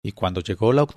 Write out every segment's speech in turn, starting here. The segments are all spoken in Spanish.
Y cuando llegó la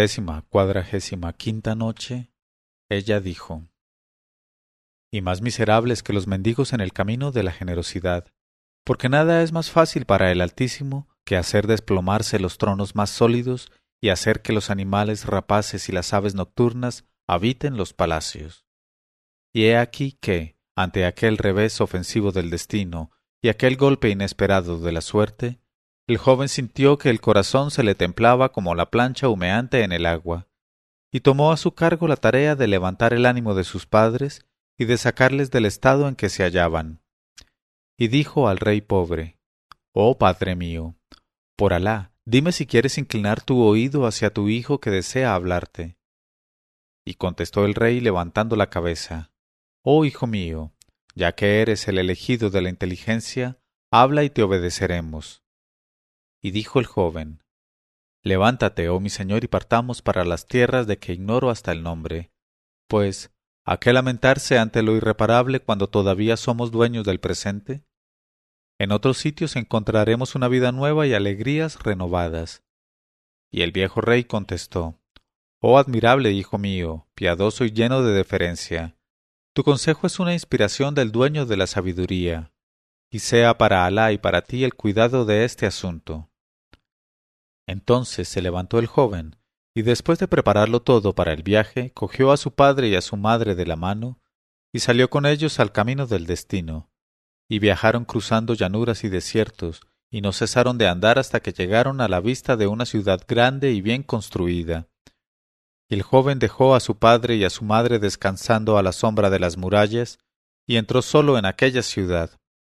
85ª noche, ella dijo: Y más miserables que los mendigos en el camino de la generosidad, porque nada es más fácil para el Altísimo que hacer desplomarse los tronos más sólidos y hacer que los animales rapaces y las aves nocturnas habiten los palacios. Y he aquí que, ante aquel revés ofensivo del destino y aquel golpe inesperado de la suerte, el joven sintió que el corazón se le templaba como la plancha humeante en el agua, y tomó a su cargo la tarea de levantar el ánimo de sus padres y de sacarles del estado en que se hallaban. Y dijo al rey pobre: Oh padre mío, por Alá, dime si quieres inclinar tu oído hacia tu hijo que desea hablarte. Y contestó el rey levantando la cabeza: Oh hijo mío, ya que eres el elegido de la inteligencia, habla y te obedeceremos. Y dijo el joven: Levántate, oh mi señor, y partamos para las tierras de que ignoro hasta el nombre, pues, ¿a qué lamentarse ante lo irreparable cuando todavía somos dueños del presente? En otros sitios encontraremos una vida nueva y alegrías renovadas. Y el viejo rey contestó: Oh admirable hijo mío, piadoso y lleno de deferencia, tu consejo es una inspiración del dueño de la sabiduría, y sea para Alá y para ti el cuidado de este asunto. Entonces se levantó el joven, y después de prepararlo todo para el viaje, cogió a su padre y a su madre de la mano, y salió con ellos al camino del destino, y viajaron cruzando llanuras y desiertos, y no cesaron de andar hasta que llegaron a la vista de una ciudad grande y bien construida. Y el joven dejó a su padre y a su madre descansando a la sombra de las murallas, y entró solo en aquella ciudad.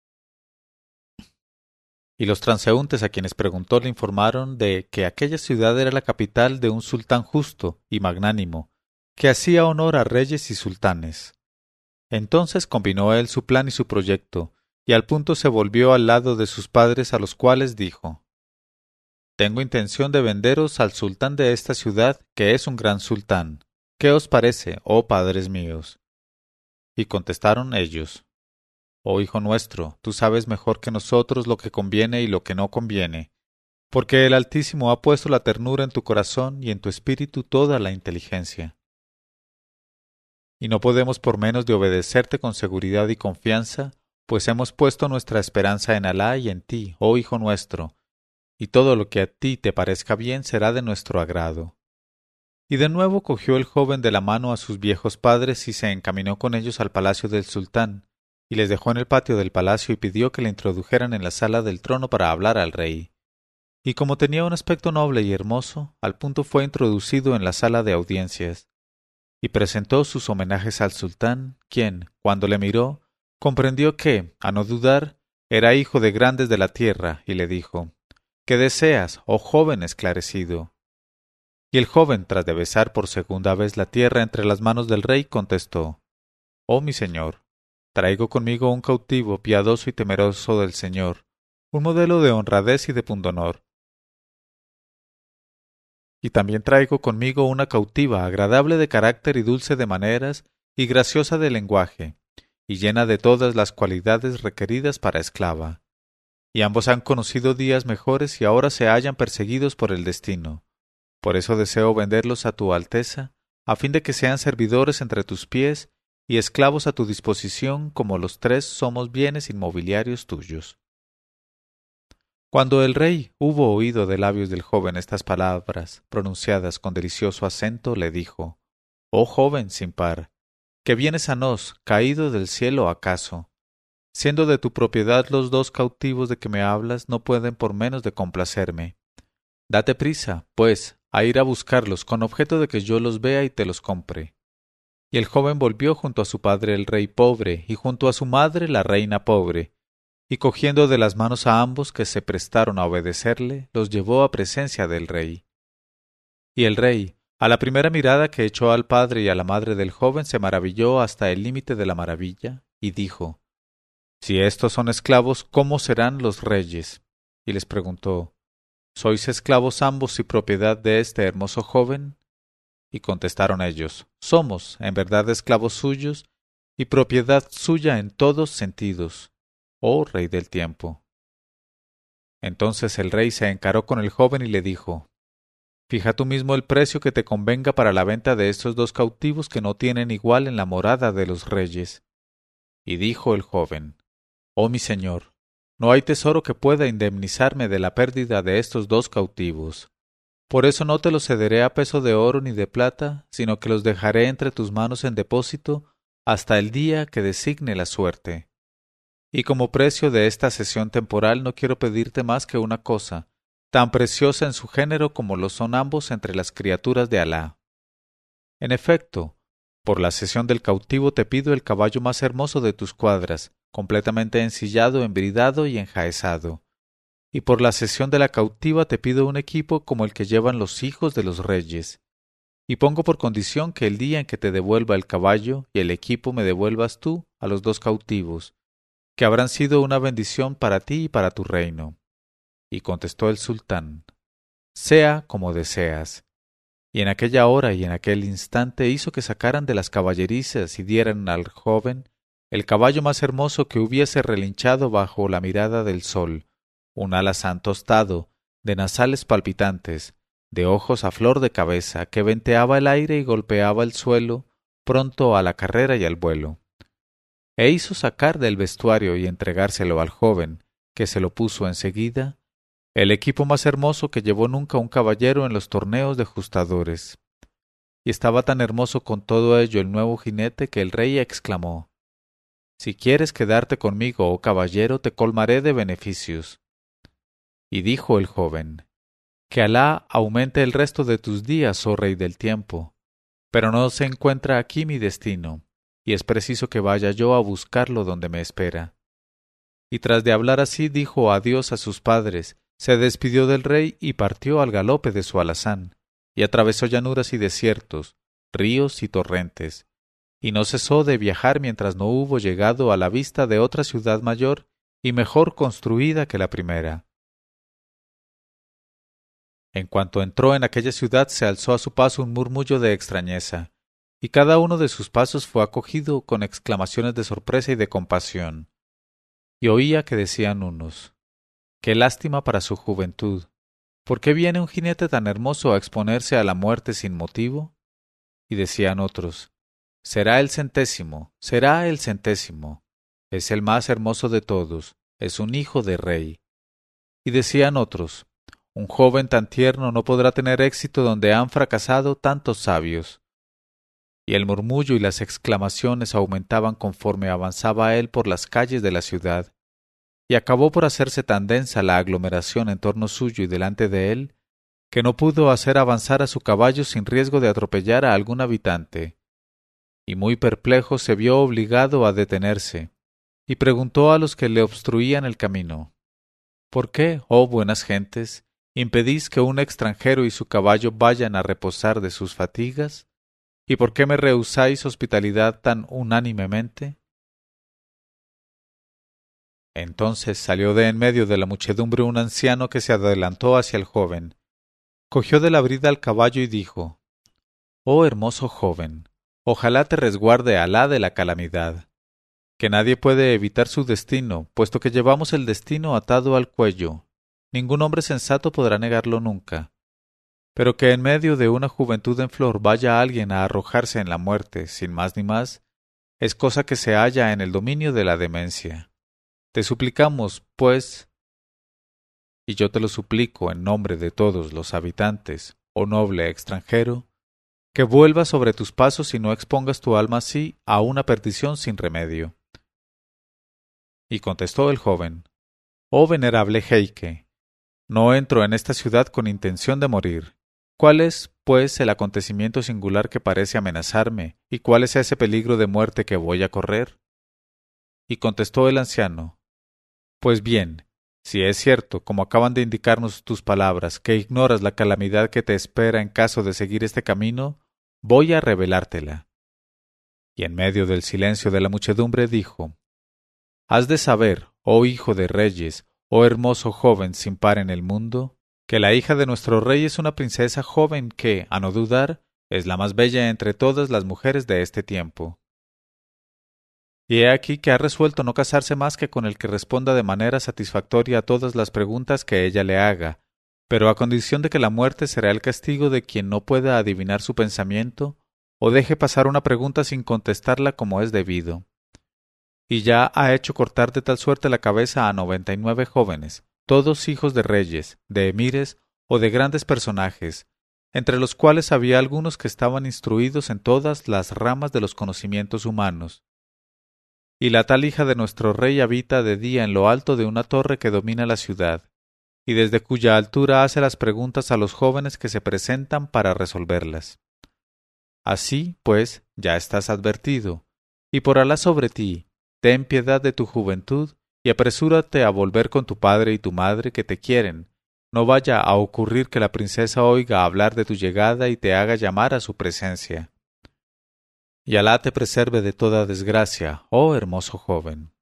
Y los transeúntes a quienes preguntó le informaron de que aquella ciudad era la capital de un sultán justo y magnánimo, que hacía honor a reyes y sultanes. Entonces combinó él su plan y su proyecto, y al punto se volvió al lado de sus padres, a los cuales dijo: Tengo intención de venderos al sultán de esta ciudad, que es un gran sultán. ¿Qué os parece, oh padres míos? Y contestaron ellos: Oh hijo nuestro, tú sabes mejor que nosotros lo que conviene y lo que no conviene, porque el Altísimo ha puesto la ternura en tu corazón y en tu espíritu toda la inteligencia. Y no podemos por menos de obedecerte con seguridad y confianza, pues hemos puesto nuestra esperanza en Alá y en ti, oh hijo nuestro, y todo lo que a ti te parezca bien será de nuestro agrado. Y de nuevo cogió el joven de la mano a sus viejos padres y se encaminó con ellos al palacio del sultán, y les dejó en el patio del palacio y pidió que le introdujeran en la sala del trono para hablar al rey. Y como tenía un aspecto noble y hermoso, al punto fue introducido en la sala de audiencias, y presentó sus homenajes al sultán, quien, cuando le miró, comprendió que, a no dudar, era hijo de grandes de la tierra, y le dijo: ¿Qué deseas, oh joven esclarecido? Y el joven, tras de besar por segunda vez la tierra entre las manos del rey, contestó: Oh mi señor, traigo conmigo un cautivo piadoso y temeroso del Señor, un modelo de honradez y de pundonor. Y también traigo conmigo una cautiva, agradable de carácter y dulce de maneras, y graciosa de lenguaje, y llena de todas las cualidades requeridas para esclava. Y ambos han conocido días mejores y ahora se hallan perseguidos por el destino. Por eso deseo venderlos a tu Alteza, a fin de que sean servidores entre tus pies y esclavos a tu disposición, como los tres somos bienes inmobiliarios tuyos. Cuando el rey hubo oído de labios del joven estas palabras, pronunciadas con delicioso acento, le dijo: Oh joven sin par, ¿que vienes a nos, caído del cielo acaso? Siendo de tu propiedad los dos cautivos de que me hablas, no pueden por menos de complacerme. Date prisa, pues, a ir a buscarlos, con objeto de que yo los vea y te los compre. Y el joven volvió junto a su padre el rey pobre, y junto a su madre la reina pobre, y cogiendo de las manos a ambos que se prestaron a obedecerle, los llevó a presencia del rey. Y el rey, a la primera mirada que echó al padre y a la madre del joven, se maravilló hasta el límite de la maravilla, y dijo: Si estos son esclavos, ¿cómo serán los reyes? Y les preguntó: ¿Sois esclavos ambos y propiedad de este hermoso joven? Y contestaron ellos: Somos, en verdad, esclavos suyos, y propiedad suya en todos sentidos, oh rey del tiempo. Entonces el rey se encaró con el joven y le dijo: Fija tú mismo el precio que te convenga para la venta de estos 2 cautivos que no tienen igual en la morada de los reyes. Y dijo el joven: Oh mi señor, no hay tesoro que pueda indemnizarme de la pérdida de estos 2 cautivos. Por eso no te los cederé a peso de oro ni de plata, sino que los dejaré entre tus manos en depósito hasta el día que designe la suerte. Y como precio de esta cesión temporal no quiero pedirte más que una cosa, tan preciosa en su género como lo son ambos entre las criaturas de Alá. En efecto, por la cesión del cautivo te pido el caballo más hermoso de tus cuadras, completamente ensillado, embridado y enjaezado. Y por la cesión de la cautiva te pido un equipo como el que llevan los hijos de los reyes. Y pongo por condición que el día en que te devuelva el caballo y el equipo me devuelvas tú a los 2 cautivos, que habrán sido una bendición para ti y para tu reino. Y contestó el sultán: Sea como deseas. Y en aquella hora y en aquel instante hizo que sacaran de las caballerizas y dieran al joven el caballo más hermoso que hubiese relinchado bajo la mirada del sol, un alazán tostado, de nasales palpitantes, de ojos a flor de cabeza, que venteaba el aire y golpeaba el suelo, pronto a la carrera y al vuelo. E hizo sacar del vestuario y entregárselo al joven, que se lo puso enseguida, el equipo más hermoso que llevó nunca un caballero en los torneos de justadores. Y estaba tan hermoso con todo ello el nuevo jinete que el rey exclamó: Si quieres quedarte conmigo, oh caballero, te colmaré de beneficios. Y dijo el joven: Que Alá aumente el resto de tus días, oh rey del tiempo. Pero no se encuentra aquí mi destino, y es preciso que vaya yo a buscarlo donde me espera. Y tras de hablar así dijo adiós a sus padres, se despidió del rey y partió al galope de su alazán, y atravesó llanuras y desiertos, ríos y torrentes, y no cesó de viajar mientras no hubo llegado a la vista de otra ciudad mayor y mejor construida que la primera. En cuanto entró en aquella ciudad se alzó a su paso un murmullo de extrañeza, y cada uno de sus pasos fue acogido con exclamaciones de sorpresa y de compasión. Y oía que decían unos: Qué lástima para su juventud. ¿Por qué viene un jinete tan hermoso a exponerse a la muerte sin motivo? Y decían otros: Será el 100º, será el 100º. Es el más hermoso de todos, es un hijo de rey. Y decían otros: Un joven tan tierno no podrá tener éxito donde han fracasado tantos sabios. Y el murmullo y las exclamaciones aumentaban conforme avanzaba él por las calles de la ciudad, y acabó por hacerse tan densa la aglomeración en torno suyo y delante de él, que no pudo hacer avanzar a su caballo sin riesgo de atropellar a algún habitante. Y muy perplejo se vio obligado a detenerse, y preguntó a los que le obstruían el camino: ¿Por qué, oh buenas gentes, impedís que un extranjero y su caballo vayan a reposar de sus fatigas? ¿Y por qué me rehusáis hospitalidad tan unánimemente? Entonces salió de en medio de la muchedumbre un anciano que se adelantó hacia el joven, cogió de la brida al caballo y dijo: Oh hermoso joven, ojalá te resguarde Alá de la calamidad, que nadie puede evitar su destino, puesto que llevamos el destino atado al cuello. Ningún hombre sensato podrá negarlo nunca. Pero que en medio de una juventud en flor vaya alguien a arrojarse en la muerte, sin más ni más, es cosa que se halla en el dominio de la demencia. Te suplicamos, pues, y yo te lo suplico en nombre de todos los habitantes, oh noble extranjero, que vuelvas sobre tus pasos y no expongas tu alma así a una perdición sin remedio. Y contestó el joven: Oh venerable jeique, no entro en esta ciudad con intención de morir. ¿Cuál es, pues, el acontecimiento singular que parece amenazarme, y cuál es ese peligro de muerte que voy a correr? Y contestó el anciano: Pues bien, si es cierto, como acaban de indicarnos tus palabras, que ignoras la calamidad que te espera en caso de seguir este camino, voy a revelártela. Y en medio del silencio de la muchedumbre dijo: Has de saber, oh hijo de reyes, oh hermoso joven sin par en el mundo, que la hija de nuestro rey es una princesa joven que, a no dudar, es la más bella entre todas las mujeres de este tiempo. Y he aquí que ha resuelto no casarse más que con el que responda de manera satisfactoria a todas las preguntas que ella le haga, pero a condición de que la muerte será el castigo de quien no pueda adivinar su pensamiento o deje pasar una pregunta sin contestarla como es debido. Y ya ha hecho cortar de tal suerte la cabeza a 99 jóvenes, todos hijos de reyes, de emires o de grandes personajes, entre los cuales había algunos que estaban instruidos en todas las ramas de los conocimientos humanos. Y la tal hija de nuestro rey habita de día en lo alto de una torre que domina la ciudad, y desde cuya altura hace las preguntas a los jóvenes que se presentan para resolverlas. Así, pues, ya estás advertido, y por Alá sobre ti, ten piedad de tu juventud y apresúrate a volver con tu padre y tu madre que te quieren. No vaya a ocurrir que la princesa oiga hablar de tu llegada y te haga llamar a su presencia. Y Alá te preserve de toda desgracia, oh hermoso joven.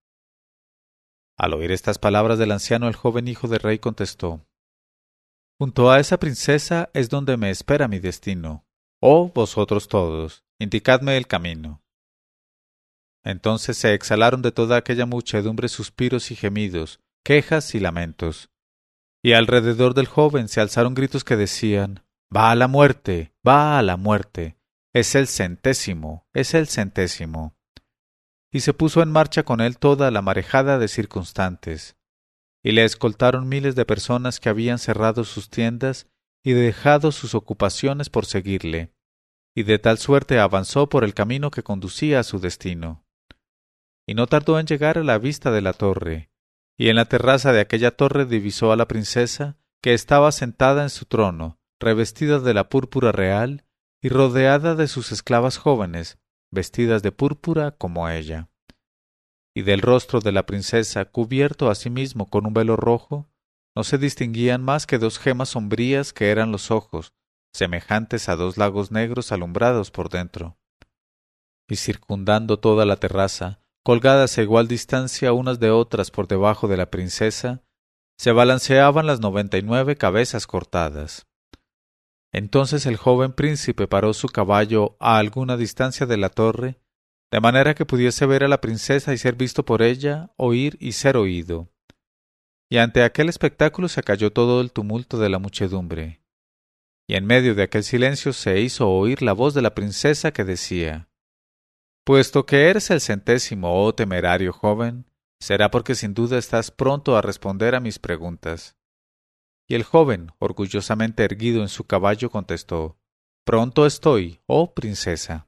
Al oír estas palabras del anciano, el joven hijo del rey contestó: Junto a esa princesa es donde me espera mi destino. Oh vosotros todos, indicadme el camino. Entonces se exhalaron de toda aquella muchedumbre suspiros y gemidos, quejas y lamentos. Y alrededor del joven se alzaron gritos que decían: ¡Va a la muerte! ¡Va a la muerte! ¡Es el centésimo! ¡Es el centésimo! Y se puso en marcha con él toda la marejada de circunstantes. Y le escoltaron miles de personas que habían cerrado sus tiendas y dejado sus ocupaciones por seguirle, y de tal suerte avanzó por el camino que conducía a su destino. Y no tardó en llegar a la vista de la torre, y en la terraza de aquella torre divisó a la princesa, que estaba sentada en su trono, revestida de la púrpura real, y rodeada de sus esclavas jóvenes, vestidas de púrpura como ella. Y del rostro de la princesa, cubierto asimismo con un velo rojo, no se distinguían más que dos gemas sombrías que eran los ojos, semejantes a dos lagos negros alumbrados por dentro. Y circundando toda la terraza, colgadas a igual distancia unas de otras por debajo de la princesa, se balanceaban las 99 cabezas cortadas. Entonces el joven príncipe paró su caballo a alguna distancia de la torre, de manera que pudiese ver a la princesa y ser visto por ella, oír y ser oído. Y ante aquel espectáculo se acalló todo el tumulto de la muchedumbre, y en medio de aquel silencio se hizo oír la voz de la princesa que decía: Puesto que eres el centésimo, oh temerario joven, será porque sin duda estás pronto a responder a mis preguntas. Y el joven, orgullosamente erguido en su caballo, contestó: Pronto estoy, oh princesa.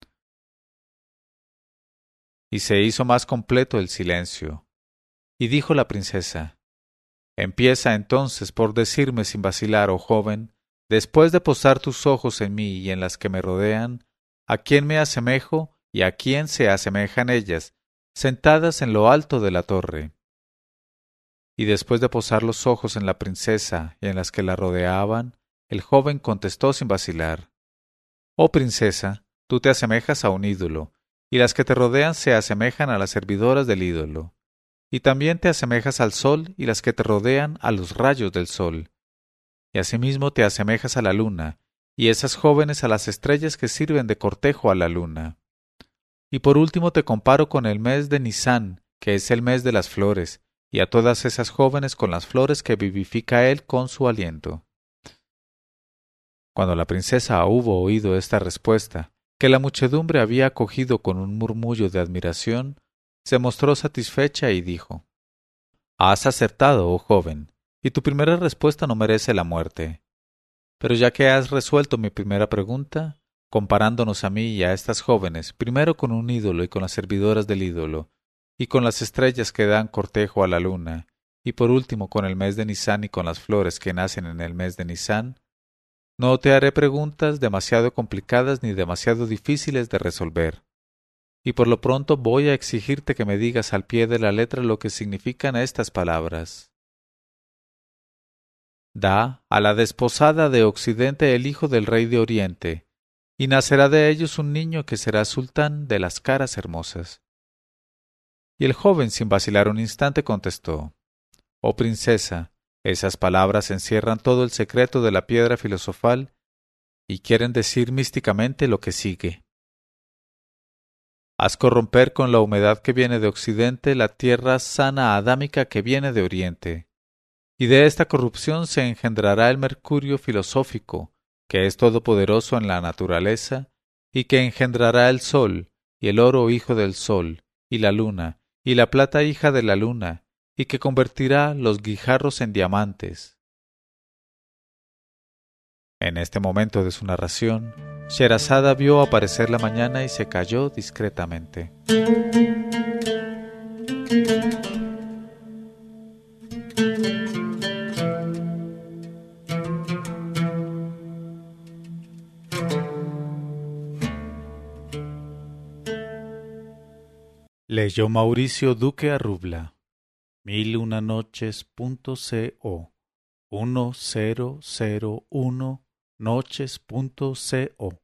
Y se hizo más completo el silencio. Y dijo la princesa: Empieza entonces por decirme sin vacilar, oh joven, después de posar tus ojos en mí y en las que me rodean, ¿a quién me asemejo y a quién se asemejan ellas, sentadas en lo alto de la torre? Y después de posar los ojos en la princesa y en las que la rodeaban, el joven contestó sin vacilar: Oh princesa, tú te asemejas a un ídolo, y las que te rodean se asemejan a las servidoras del ídolo. Y también te asemejas al sol y las que te rodean a los rayos del sol. Y asimismo te asemejas a la luna, y esas jóvenes a las estrellas que sirven de cortejo a la luna. Y por último te comparo con el mes de Nisán, que es el mes de las flores, y a todas esas jóvenes con las flores que vivifica él con su aliento. Cuando la princesa hubo oído esta respuesta, que la muchedumbre había acogido con un murmullo de admiración, se mostró satisfecha y dijo: Has acertado, oh joven, y tu primera respuesta no merece la muerte. Pero ya que has resuelto mi primera pregunta, comparándonos a mí y a estas jóvenes, primero con un ídolo y con las servidoras del ídolo, y con las estrellas que dan cortejo a la luna, y por último con el mes de Nisán y con las flores que nacen en el mes de Nisán, no te haré preguntas demasiado complicadas ni demasiado difíciles de resolver. Y por lo pronto voy a exigirte que me digas al pie de la letra lo que significan estas palabras. Da a la desposada de Occidente el hijo del rey de Oriente, y nacerá de ellos un niño que será sultán de las caras hermosas. Y el joven, sin vacilar un instante, contestó: Oh princesa, esas palabras encierran todo el secreto de la piedra filosofal y quieren decir místicamente lo que sigue. Haz corromper con la humedad que viene de Occidente la tierra sana adámica que viene de Oriente, y de esta corrupción se engendrará el mercurio filosófico, que es todopoderoso en la naturaleza, y que engendrará el sol, y el oro hijo del sol, y la luna, y la plata hija de la luna, y que convertirá los guijarros en diamantes. En este momento de su narración, Sherazada vio aparecer la mañana y se calló discretamente. Leyó Mauricio Duque Arrubla. 1001noches.co 1001noches.co